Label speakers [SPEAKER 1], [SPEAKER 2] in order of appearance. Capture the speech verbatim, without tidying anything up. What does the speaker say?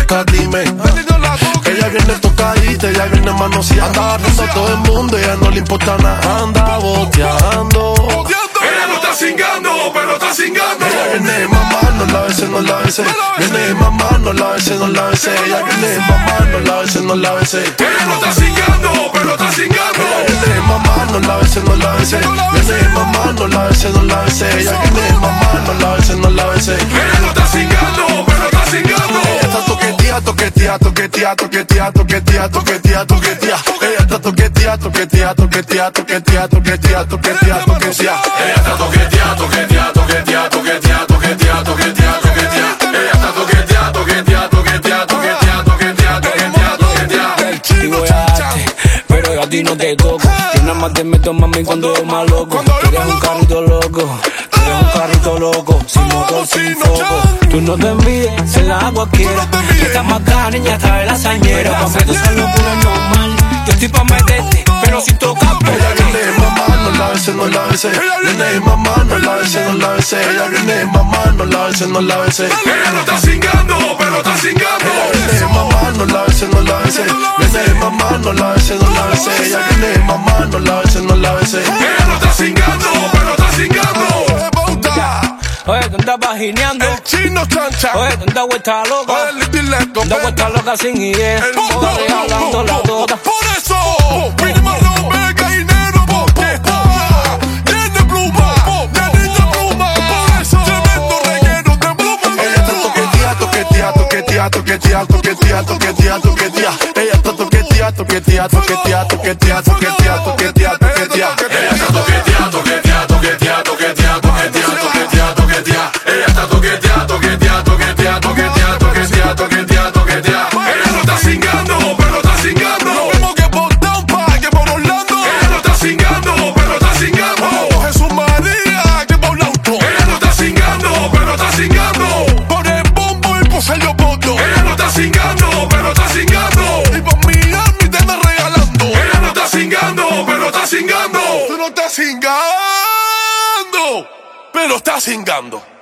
[SPEAKER 1] toca, dime. Ella viene tocadita, ella viene manoseada. Anda agarrando a todo el mundo, ella no le importa nada. Anda boteando.
[SPEAKER 2] Ella no está cingando, pero está cingando.
[SPEAKER 1] Ella viene mamá, no la bese, no la bese. Viene mamá, no la bese, no la bese. Ella viene mamá, no la bese, no la bese.
[SPEAKER 2] Ella no está cingando, pero está cingando.
[SPEAKER 1] Ella viene mamá, no la bese, no la bese. Viene mamá, no la bese, no la bese. Ella viene mamá, no la bese, no la bese.
[SPEAKER 2] Ella no está cingando, pero está cingando.
[SPEAKER 1] Ella está toquetía, toquetía, toquetía, toquetía, toquetía, toquetía, toquetía. Ella está toquetía, toquetía, toquetía, toquetía, toquetía, toquetía, toquetía.
[SPEAKER 2] Ella está toquetía, toquetía, toquetía, toquetía, toquetía, toquetía, toquetía. Ella está toquetía, toquetía, toquetía, toquetía, toquetía, toquetea, toquetea.
[SPEAKER 3] El chivo es arte, pero yo a ti no te toco. Yo nada más te meto, mami, cuando yo más loco. Tú eres un carrito loco, tú eres un carrito loco, sin motor, sin foco. Tú no te envíes, se la hago a quiera. Esta macana, niña, trae la sañera. Pa' que tú seas locura normal. Yo estoy pa' meterte, pero sin tocar.
[SPEAKER 1] Ella viene mamá, no la bese, no la bese. Viene mamá, no la bese, no la bese. Ella viene mamá, no la bese, no la bese.
[SPEAKER 2] Ella no está cingando, pero está cingando.
[SPEAKER 1] Viene mamá, no la bese, no la bese. Viene mamá, no la bese, no la bese. Ella viene mamá, no la bese, no la bese.
[SPEAKER 2] Ella no está cingando, pero está cingando.
[SPEAKER 3] Oye, tú andas vagineando.
[SPEAKER 1] El chino chancha.
[SPEAKER 3] Oye, tú andas vuelta loca.
[SPEAKER 1] Oye, Little Leco.
[SPEAKER 3] Andas vuelta loca sin idea. Toda regalando la tota.
[SPEAKER 1] Por eso, mínimo no me gallinero, porque está lleno de pluma, lleno de pluma. Por eso, tremendo relleno de pluma. Ella está toquetía, toquetía, toquetía, toquetía, toquetía, toquetía, toquetía. Ella está toquetía, toquetía, toquetía, toquetía, toquetía, toquetía, toquetía.
[SPEAKER 2] Ella está toquetía, toquetía, toquetía, toquetía, toquetía, toquetía, toquetía. Ella está toquetía, toquetía, toquetía, toquetía, toquetía, toquetía, toquetía. Ella no está cingando, pero está cingando.
[SPEAKER 1] Como que por Tampa, que por Orlando.
[SPEAKER 2] Ella no está cingando, pero está cingando.
[SPEAKER 1] Como Jesús María, que por Lauto.
[SPEAKER 2] Ella no está cingando, pero está cingando.
[SPEAKER 1] Por el bombo y por Sergio Poto.
[SPEAKER 2] Ella no está cingando, pero está cingando.
[SPEAKER 1] Y por Miami te anda regalando.
[SPEAKER 2] Ella no está cingando, pero está cingando.
[SPEAKER 1] Tú no estás cingando, pero estás cingando.